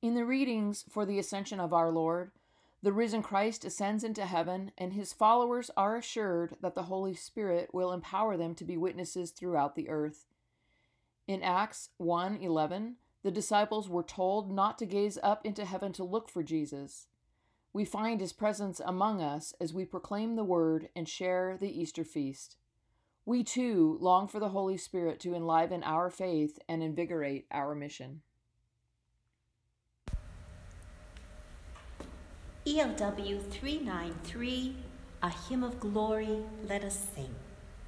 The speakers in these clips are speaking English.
In the readings for the Ascension of our Lord, the risen Christ ascends into heaven, and his followers are assured that the Holy Spirit will empower them to be witnesses throughout the earth. In Acts 1:11, the disciples were told not to gaze up into heaven to look for Jesus. We find his presence among us as we proclaim the word and share the Easter feast. We too long for the Holy Spirit to enliven our faith and invigorate our mission. ELW 393, A Hymn of Glory, let us sing.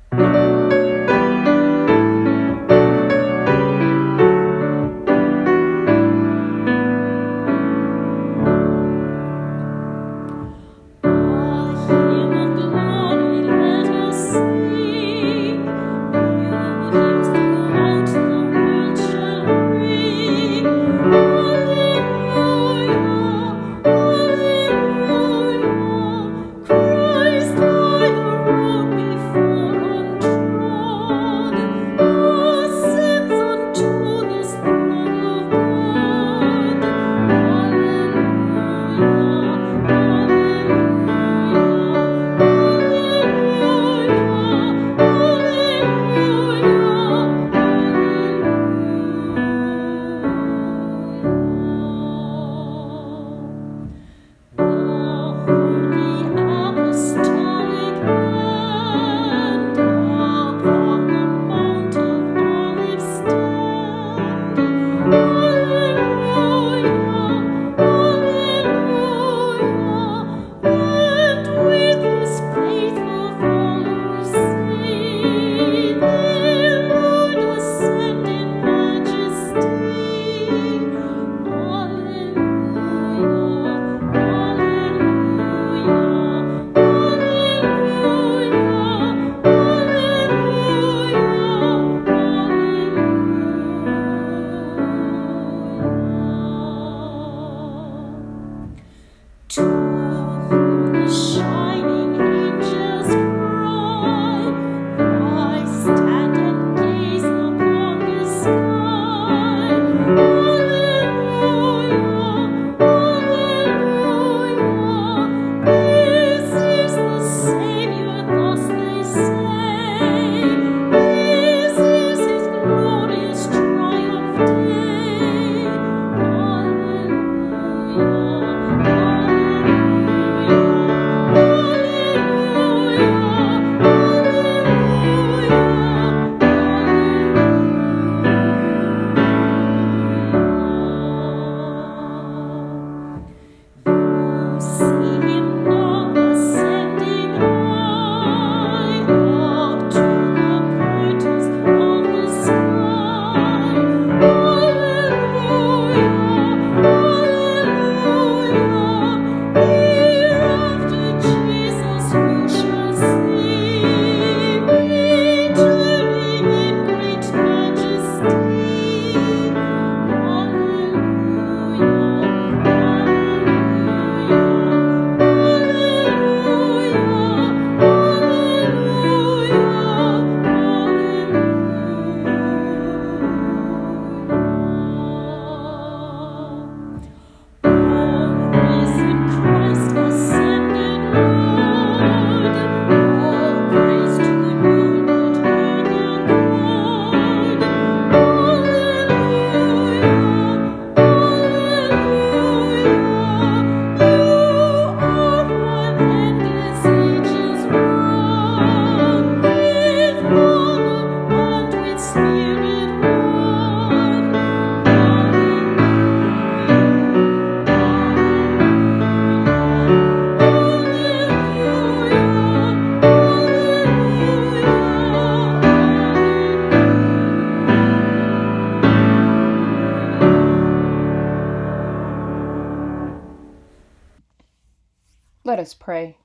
Let us pray.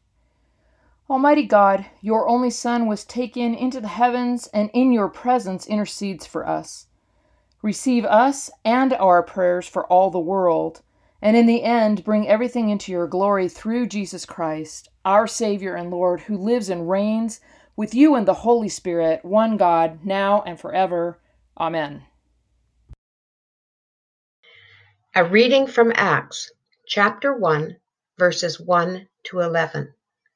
Almighty God, your only Son was taken into the heavens and in your presence intercedes for us. Receive us and our prayers for all the world, and in the end bring everything into your glory through Jesus Christ, our Savior and Lord, who lives and reigns with you and the Holy Spirit, one God, now and forever. Amen. A reading from Acts, chapter 1, verses 1 to 11.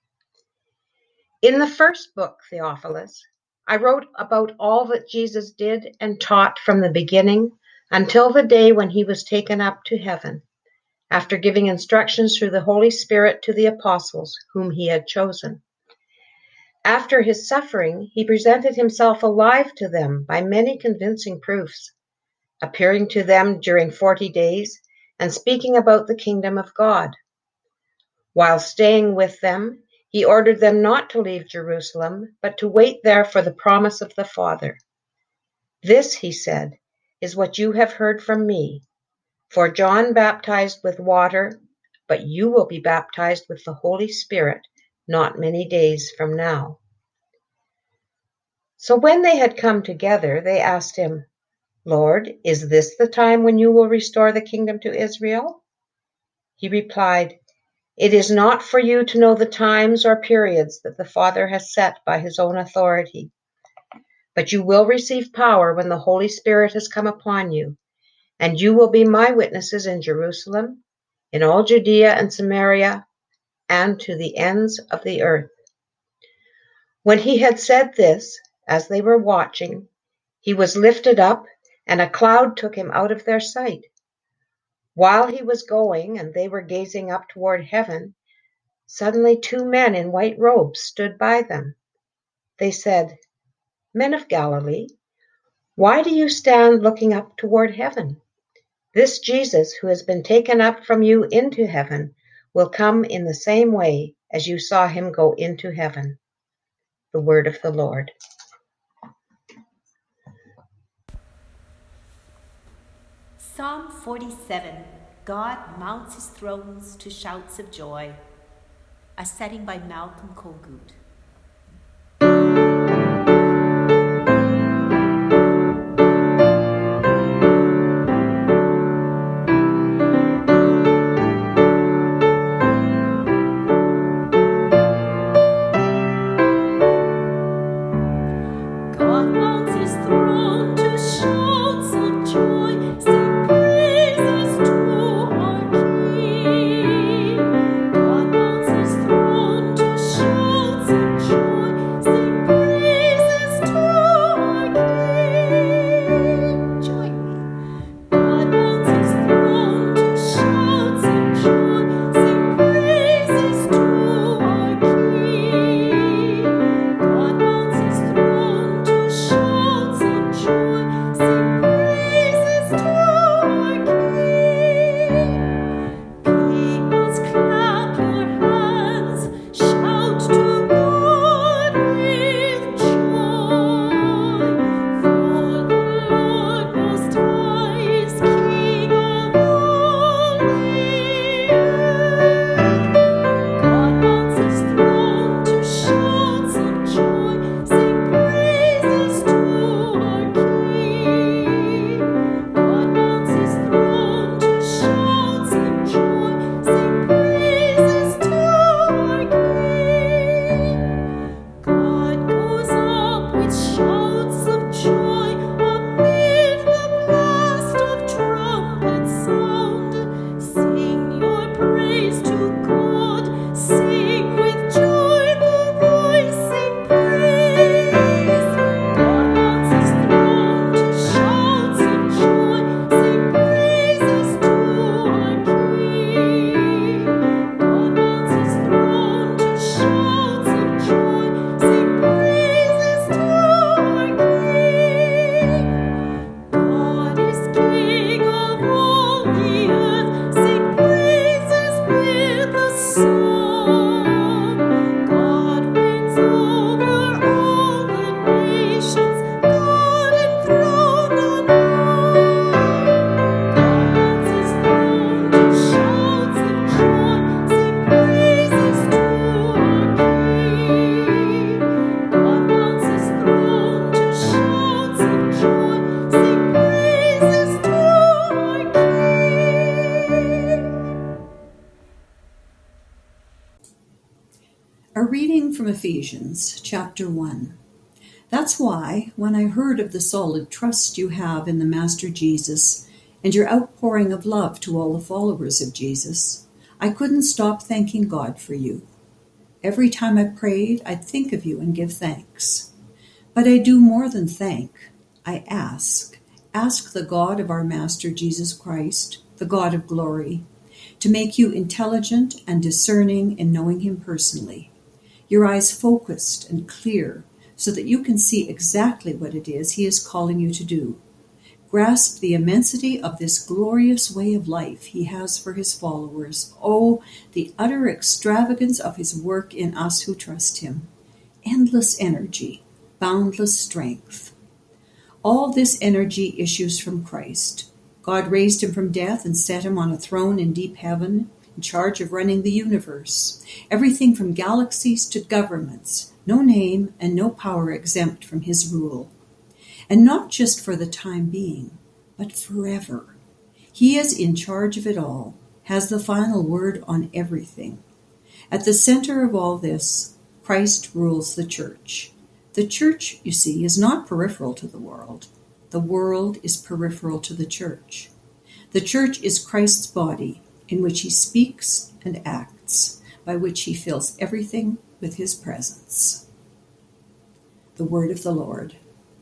In the first book, Theophilus, I wrote about all that Jesus did and taught from the beginning until the day when he was taken up to heaven, after giving instructions through the Holy Spirit to the apostles whom he had chosen. After his suffering, he presented himself alive to them by many convincing proofs, appearing to them during 40 days and speaking about the kingdom of God. While staying with them, he ordered them not to leave Jerusalem, but to wait there for the promise of the Father. This, he said, is what you have heard from me. For John baptized with water, but you will be baptized with the Holy Spirit not many days from now. So when they had come together, they asked him, Lord, is this the time when you will restore the kingdom to Israel? He replied, It is not for you to know the times or periods that the Father has set by his own authority. But you will receive power when the Holy Spirit has come upon you, and you will be my witnesses in Jerusalem, in all Judea and Samaria, and to the ends of the earth. When he had said this, as they were watching, he was lifted up, and a cloud took him out of their sight. While he was going, and they were gazing up toward heaven, suddenly 2 men in white robes stood by them. They said, Men of Galilee, why do you stand looking up toward heaven? This Jesus, who has been taken up from you into heaven, will come in the same way as you saw him go into heaven. The word of the Lord. Psalm 47. God mounts his thrones to shouts of joy. A setting by Malcolm Kogut. A reading from Ephesians, chapter 1. That's why, when I heard of the solid trust you have in the Master Jesus, and your outpouring of love to all the followers of Jesus, I couldn't stop thanking God for you. Every time I prayed, I'd think of you and give thanks. But I do more than thank. I ask. Ask the God of our Master Jesus Christ, the God of glory, to make you intelligent and discerning in knowing him personally, your eyes focused and clear so that you can see exactly what it is he is calling you to do. Grasp the immensity of this glorious way of life he has for his followers. Oh, the utter extravagance of his work in us who trust him. Endless energy, boundless strength. All this energy issues from Christ. God raised him from death and set him on a throne in deep heaven, in charge of running the universe. Everything from galaxies to governments, no name and no power exempt from his rule. And not just for the time being, but forever. He is in charge of it all, has the final word on everything. At the center of all this, Christ rules the church. The church, you see, is not peripheral to the world. The world is peripheral to the church. The church is Christ's body, in which he speaks and acts, by which he fills everything with his presence. The word of the Lord.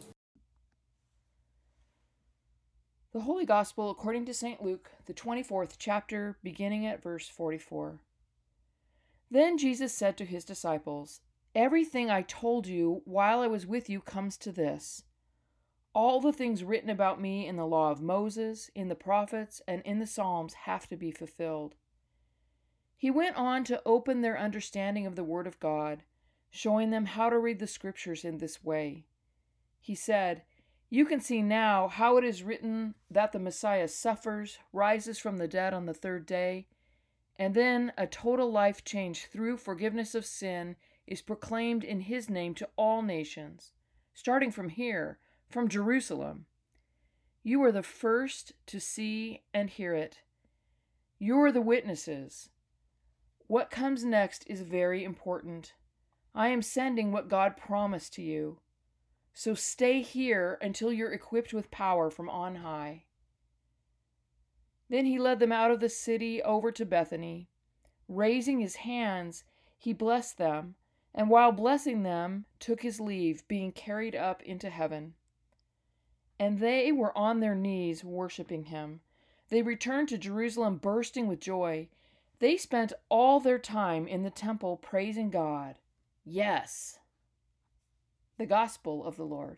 The Holy Gospel according to St. Luke, the 24th chapter, beginning at verse 44. Then Jesus said to his disciples, "Everything I told you while I was with you comes to this. All the things written about me in the law of Moses, in the prophets, and in the Psalms have to be fulfilled." He went on to open their understanding of the Word of God, showing them how to read the Scriptures in this way. He said, "You can see now how it is written that the Messiah suffers, rises from the dead on the third day, and then a total life change through forgiveness of sin is proclaimed in his name to all nations, starting from here, from Jerusalem. You are the first to see and hear it. You are the witnesses. What comes next is very important. I am sending what God promised to you. So stay here until you're equipped with power from on high." Then he led them out of the city over to Bethany. Raising his hands, he blessed them, and while blessing them, took his leave, being carried up into heaven. And they were on their knees worshiping him. They returned to Jerusalem bursting with joy. They spent all their time in the temple praising God. Yes. The Gospel of the Lord.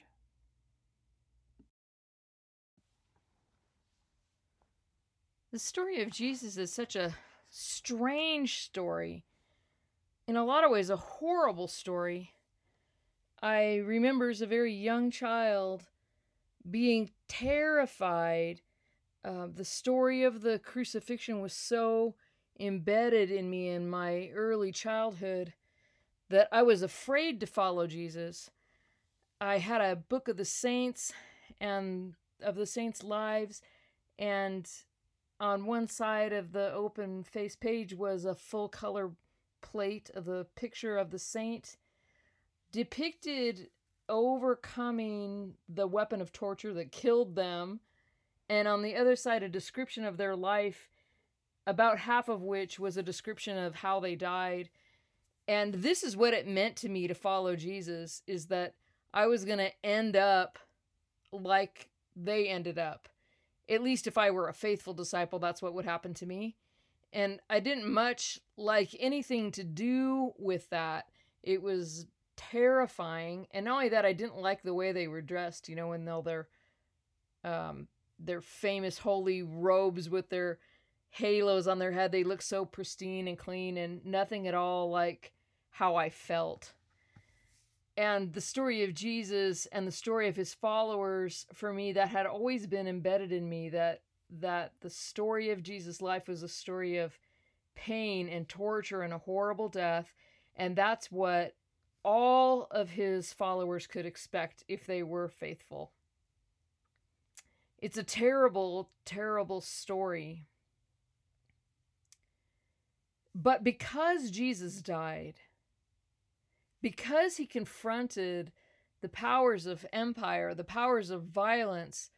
The story of Jesus is such a strange story. In a lot of ways, a horrible story. I remember as a very young child being terrified. The story of the crucifixion was so embedded in me in my early childhood that I was afraid to follow Jesus. I had a book of the saints and of the saints' lives, and on one side of the open face page was a full color plate of the picture of the saint depicted overcoming the weapon of torture that killed them, and on the other side a description of their life, about half of which was a description of how they died. And this is what it meant to me to follow Jesus, is that I was going to end up like they ended up. At least if I were a faithful disciple, that's what would happen to me. And I didn't much like anything to do with that. It was terrifying. And not only that, I didn't like the way they were dressed, in all their famous holy robes with their halos on their head. They looked so pristine and clean and nothing at all like how I felt. And the story of Jesus and the story of his followers, for me, that had always been embedded in me, that the story of Jesus' life was a story of pain and torture and a horrible death. And that's what all of his followers could expect if they were faithful. It's a terrible, terrible story. But because Jesus died, because he confronted the powers of empire, the powers of violence,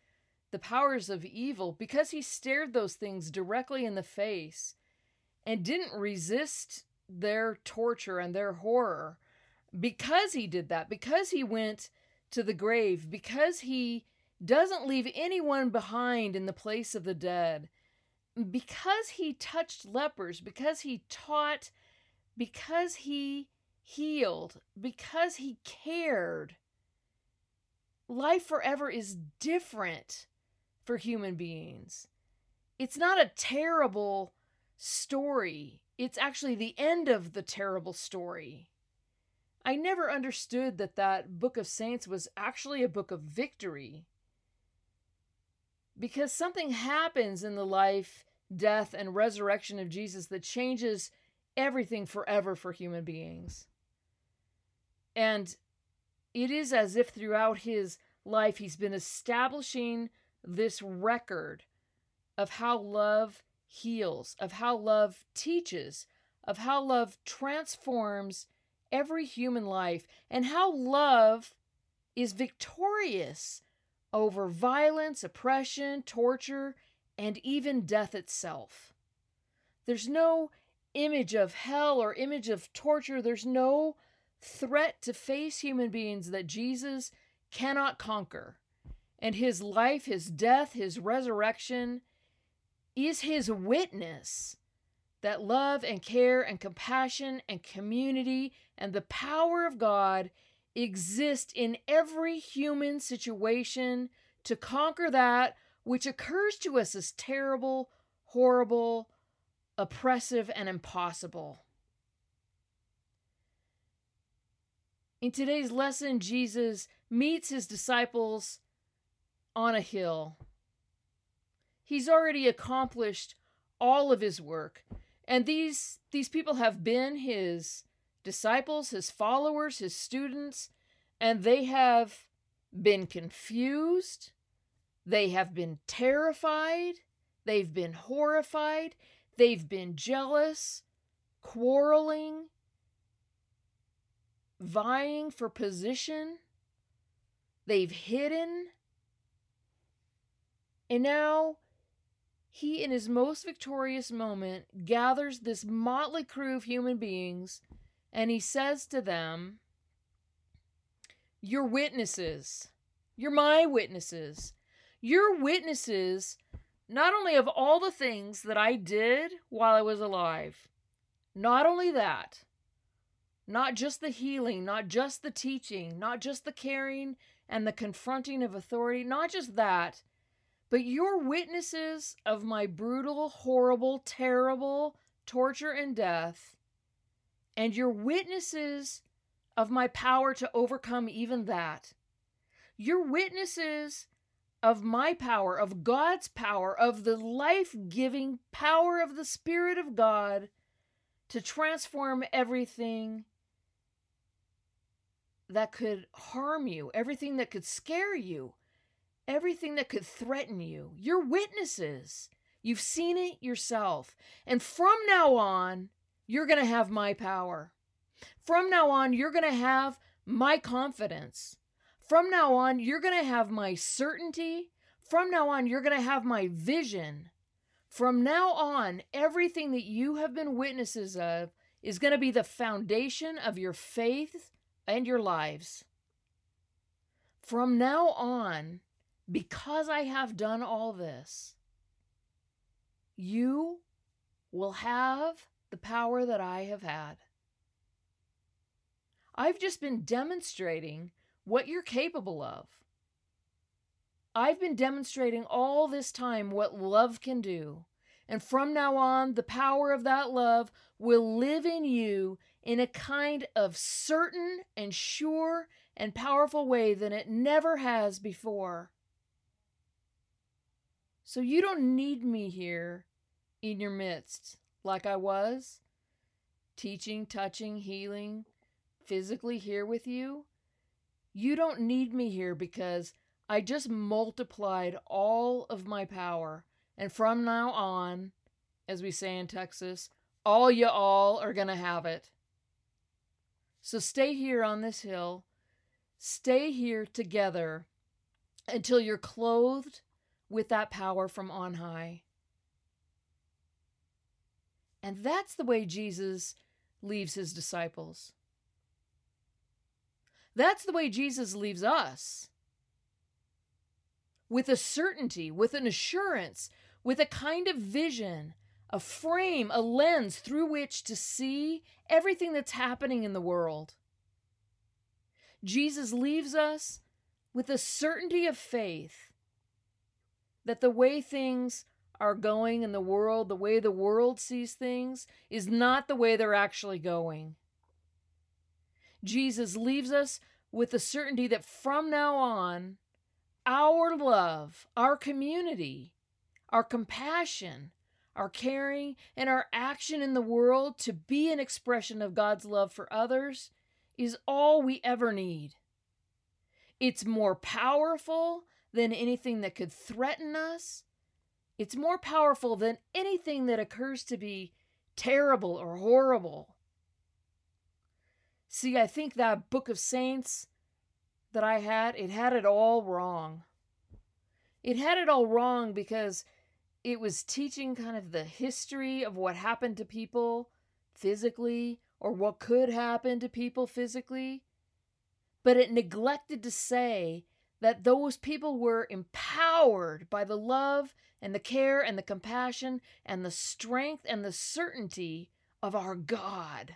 the powers of evil, because he stared those things directly in the face and didn't resist their torture and their horror, because he did that, because he went to the grave, because he doesn't leave anyone behind in the place of the dead, because he touched lepers, because he taught, because he healed, because he cared, life forever is different for human beings. It's not a terrible story. It's actually the end of the terrible story. I never understood that Book of Saints was actually a book of victory. Because something happens in the life, death, and resurrection of Jesus that changes everything forever for human beings. And it is as if throughout his life he's been establishing this record of how love heals, of how love teaches, of how love transforms every human life, and how love is victorious over violence, oppression, torture, and even death itself. There's no image of hell or image of torture. There's no threat to face human beings that Jesus cannot conquer. And his life, his death, his resurrection is his witness that love and care and compassion and community and the power of God exist in every human situation to conquer that which occurs to us as terrible, horrible, oppressive, and impossible. In today's lesson, Jesus meets his disciples on a hill. He's already accomplished all of his work, and these people have been his disciples, his followers, his students, and they have been confused, they have been terrified, they've been horrified, they've been jealous, quarreling, vying for position, they've hidden, and now he, in his most victorious moment, gathers this motley crew of human beings, and he says to them, "You're witnesses. You're my witnesses. You're witnesses not only of all the things that I did while I was alive, not only that, not just the healing, not just the teaching, not just the caring and the confronting of authority, not just that, but you're witnesses of my brutal, horrible, terrible torture and death, and you're witnesses of my power to overcome even that. You're witnesses of my power, of God's power, of the life-giving power of the Spirit of God to transform everything that could harm you, everything that could scare you, everything that could threaten you. You're witnesses. You've seen it yourself. And from now on, you're going to have my power. From now on, you're going to have my confidence. From now on, you're going to have my certainty. From now on, you're going to have my vision. From now on, everything that you have been witnesses of is going to be the foundation of your faith and your lives. From now on, because I have done all this, you will have the power that I have had. I've just been demonstrating what you're capable of. I've been demonstrating all this time what love can do. And from now on, the power of that love will live in you in a kind of certain and sure and powerful way than it never has before. So you don't need me here in your midst like I was, teaching, touching, healing, physically here with you. You don't need me here because I just multiplied all of my power. And from now on, as we say in Texas, all you all are going to have it. So stay here on this hill. Stay here together until you're clothed with that power from on high. And that's the way Jesus leaves his disciples. That's the way Jesus leaves us. With a certainty, with an assurance, with a kind of vision, a frame, a lens through which to see everything that's happening in the world. Jesus leaves us with a certainty of faith that the way things are going in the world, the way the world sees things, is not the way they're actually going. Jesus leaves us with the certainty that from now on, our love, our community, our compassion, our caring, and our action in the world to be an expression of God's love for others is all we ever need. It's more powerful than anything that could threaten us. It's more powerful than anything that occurs to be terrible or horrible. See, I think that book of Saints that I had, it had it all wrong. It had it all wrong because it was teaching kind of the history of what happened to people physically or what could happen to people physically. But it neglected to say that those people were empowered by the love and the care and the compassion and the strength and the certainty of our God.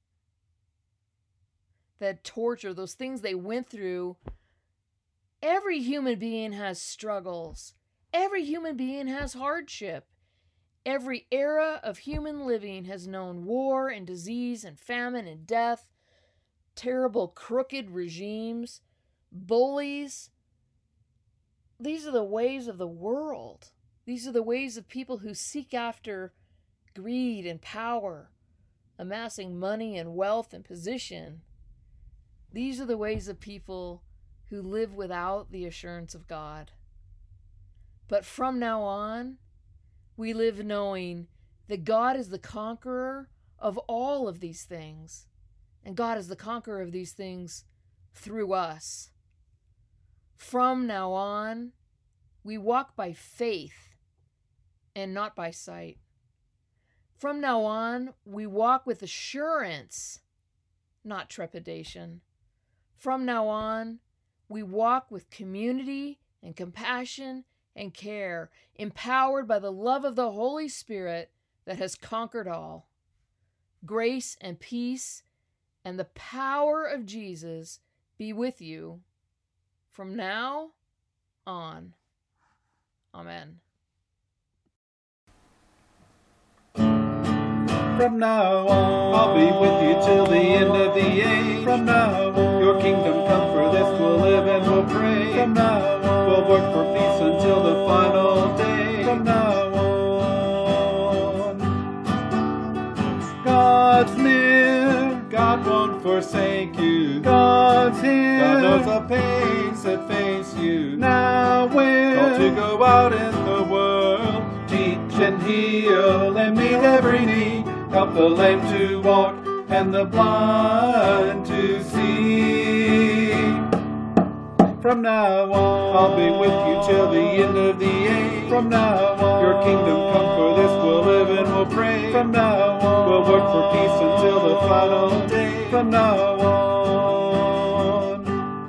That torture, those things they went through. Every human being has struggles. Every human being has hardship. Every era of human living has known war and disease and famine and death, terrible crooked regimes, bullies. These are the ways of the world. These are the ways of people who seek after greed and power, amassing money and wealth and position. These are the ways of people who live without the assurance of God. But from now on, we live knowing that God is the conqueror of all of these things. And God is the conqueror of these things through us. From now on, we walk by faith and not by sight. From now on, we walk with assurance, not trepidation. From now on, we walk with community and compassion and care, empowered by the love of the Holy Spirit that has conquered all. Grace and peace and the power of Jesus be with you from now on. Amen. From now on, I'll be with you till the end of the age. From now on, your kingdom come, for this we'll live and we'll pray. From now on, we'll work for peace until the final day. From now on, God's near, God won't forsake you. God's here, God knows the pains that face you. Now we're called to go out in the world, teach and heal and meet every need. Help the lame to walk and the blind to see. From now on, I'll be with you till the end of the age. From now on, your kingdom come, for this we'll live and we'll pray. From now on, we'll work for peace until the final day. From now on,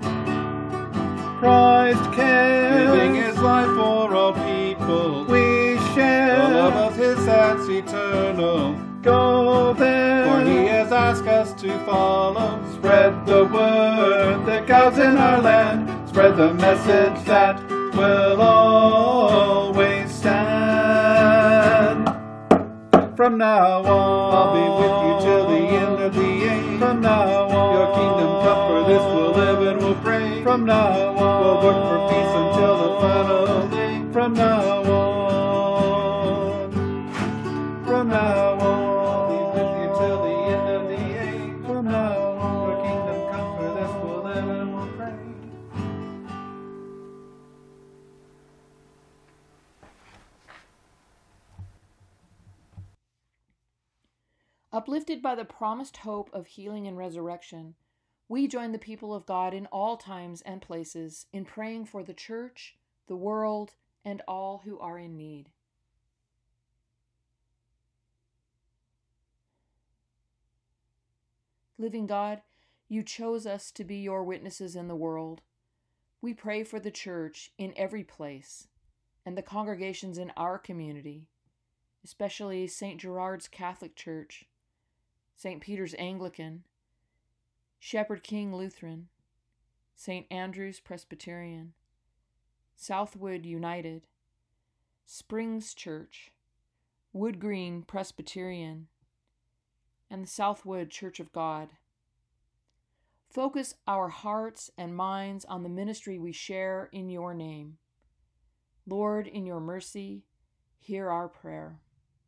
Christ cares, giving his life for all people. We share the love of his that's eternal. Go there, for he has asked us to follow. Spread the word that God's in our land. Spread the message that will always stand. From now on, I'll be with you till the end of the age. From now on, your kingdom come, for this we'll live and we'll pray. From now on, we'll work for peace until the final day. From now on, from now on, I'll be with you till the end of the age. From now on, your kingdom come, for this we'll live and we'll pray. Uplifted by the promised hope of healing and resurrection, we join the people of God in all times and places in praying for the church, the world, and all who are in need. Living God, you chose us to be your witnesses in the world. We pray for the church in every place and the congregations in our community, especially St. Gerard's Catholic Church, St. Peter's Anglican, Shepherd King Lutheran, St. Andrew's Presbyterian, Southwood United, Springs Church, Wood Green Presbyterian, and the Southwood Church of God. Focus our hearts and minds on the ministry we share in your name. Lord, in your mercy, hear our prayer.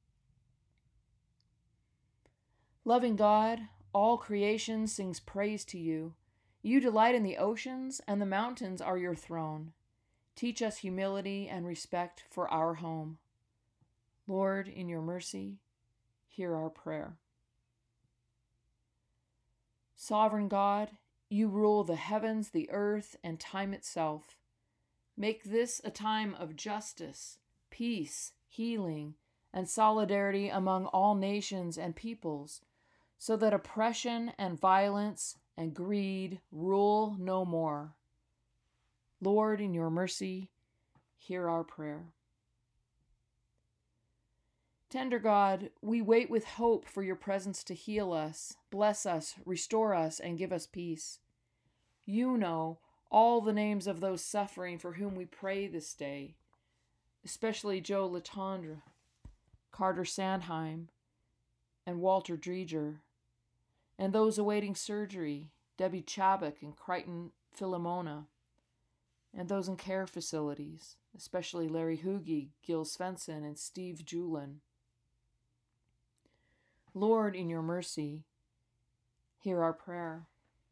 Loving God, all creation sings praise to you. You delight in the oceans, and the mountains are your throne. Teach us humility and respect for our home. Lord, in your mercy, hear our prayer. Sovereign God, you rule the heavens, the earth, and time itself. Make this a time of justice, peace, healing, and solidarity among all nations and peoples, so that oppression and violence and greed rule no more. Lord, in your mercy, hear our prayer. Tender God, we wait with hope for your presence to heal us, bless us, restore us, and give us peace. You know all the names of those suffering for whom we pray this day, especially Joe Latondra, Carter Sandheim, and Walter Dreger, and those awaiting surgery, Debbie Chabak and Crichton Philomona, and those in care facilities, especially Larry Hugie, Gil Svensson, and Steve Julin. Lord, in your mercy, hear our prayer.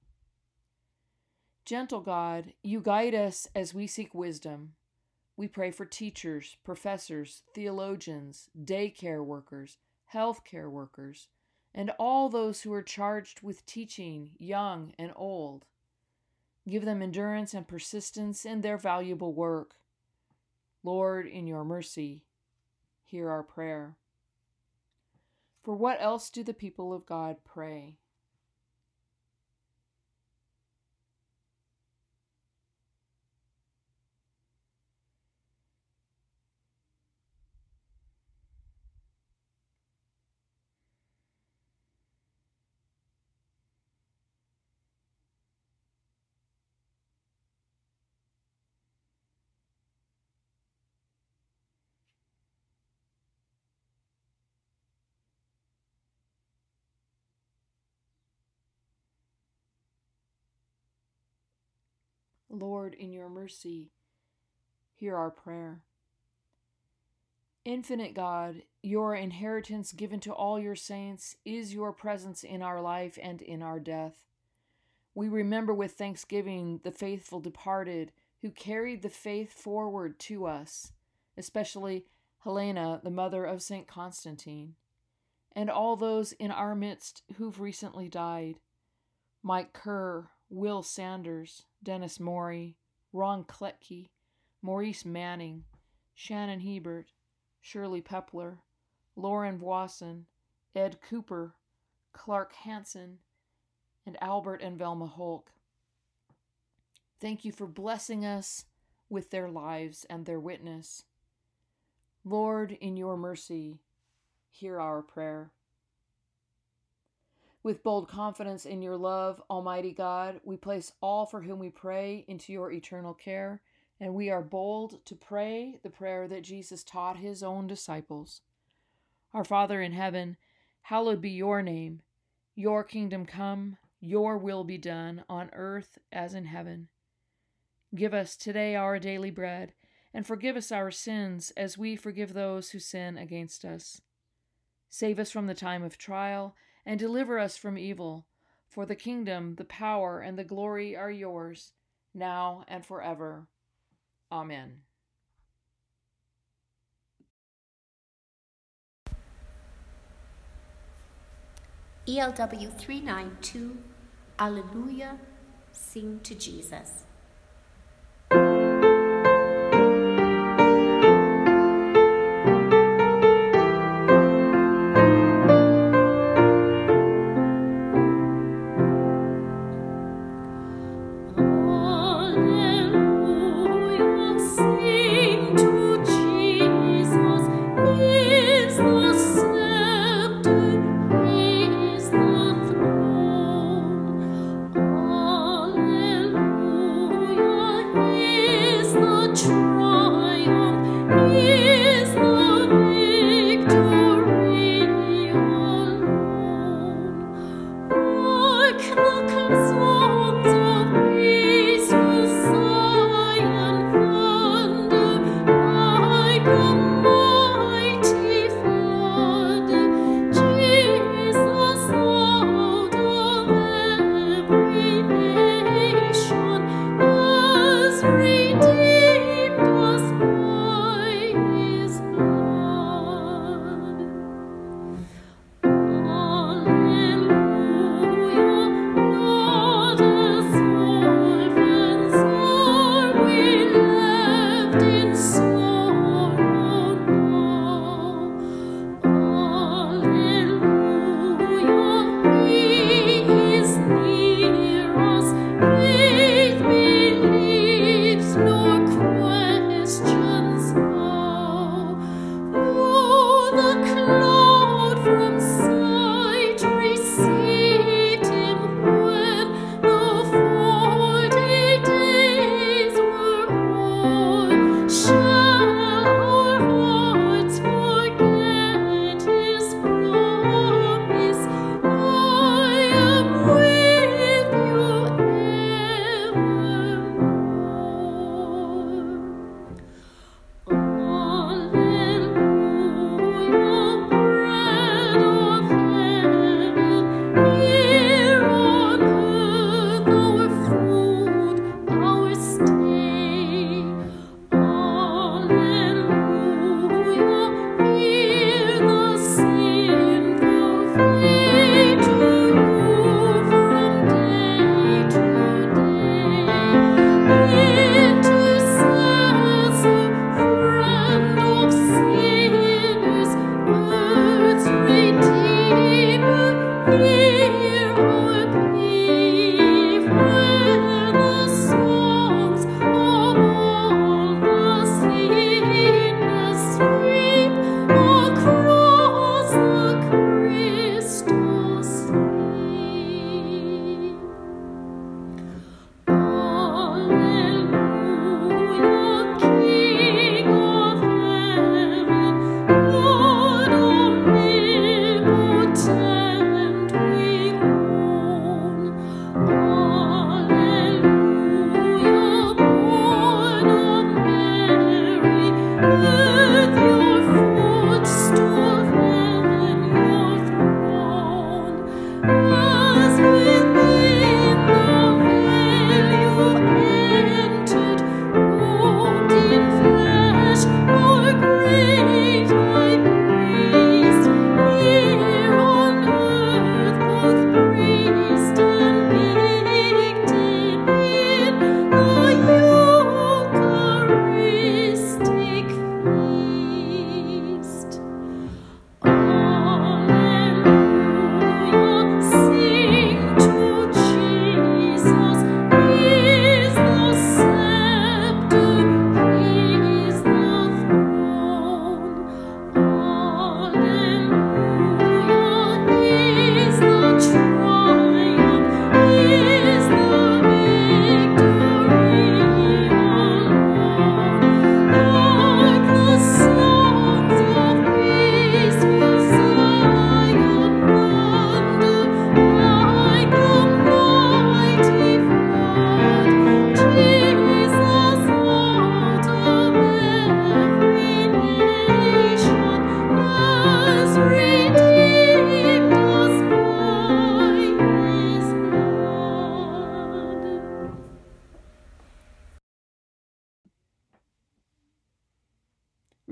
Gentle God, you guide us as we seek wisdom. We pray for teachers, professors, theologians, daycare workers, healthcare workers, and all those who are charged with teaching, young and old. Give them endurance and persistence in their valuable work. Lord, in your mercy, hear our prayer. For what else do the people of God pray? Lord, in your mercy, hear our prayer. Infinite God, your inheritance given to all your saints is your presence in our life and in our death. We remember with thanksgiving the faithful departed who carried the faith forward to us, especially Helena, the mother of St. Constantine, and all those in our midst who've recently died: Mike Kerr, Will Sanders, Dennis Morey, Ron Kletke, Maurice Manning, Shannon Hebert, Shirley Pepler, Lauren Voisin, Ed Cooper, Clark Hansen, and Albert and Velma Holk. Thank you for blessing us with their lives and their witness. Lord, in your mercy, hear our prayer. With bold confidence in your love, Almighty God, we place all for whom we pray into your eternal care, and we are bold to pray the prayer that Jesus taught his own disciples. Our Father in heaven, hallowed be your name. Your kingdom come, your will be done, on earth as in heaven. Give us today our daily bread, and forgive us our sins as we forgive those who sin against us. Save us from the time of trial, and deliver us from evil. For the kingdom, the power, and the glory are yours, now and forever. Amen. ELW 392, Alleluia, sing to Jesus.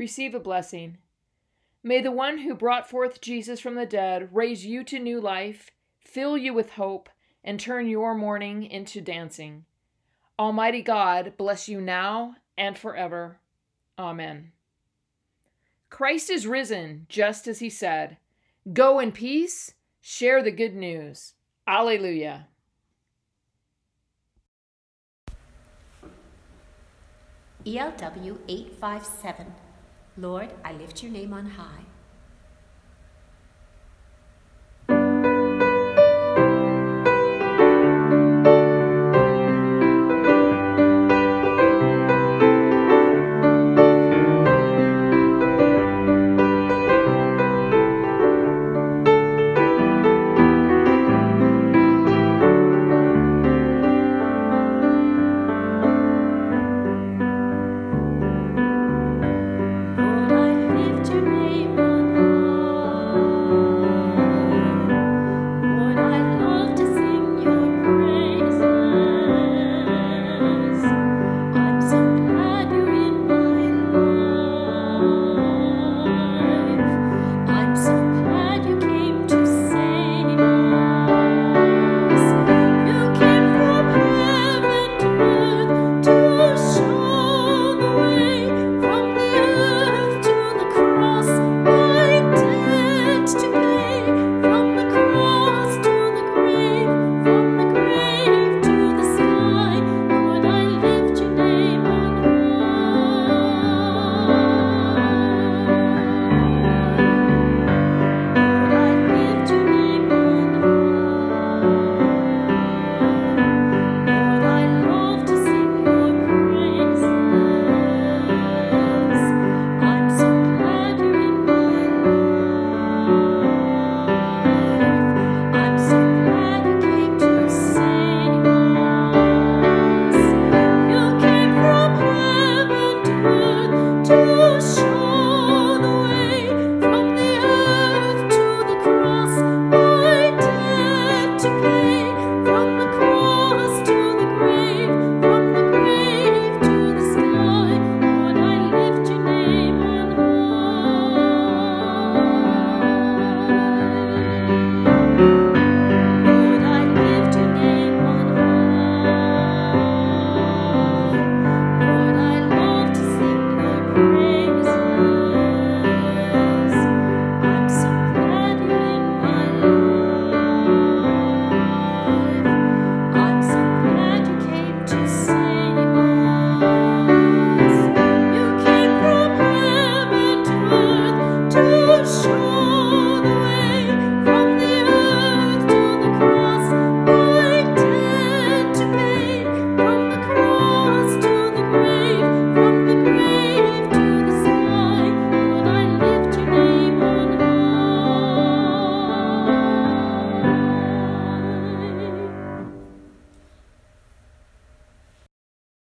receive a blessing. May the one who brought forth Jesus from the dead raise you to new life, fill you with hope, and turn your mourning into dancing. Almighty God bless you now and forever. Amen. Christ is risen, just as he said. Go in peace, share the good news. Alleluia. ELW 857. Lord, I lift your name on high.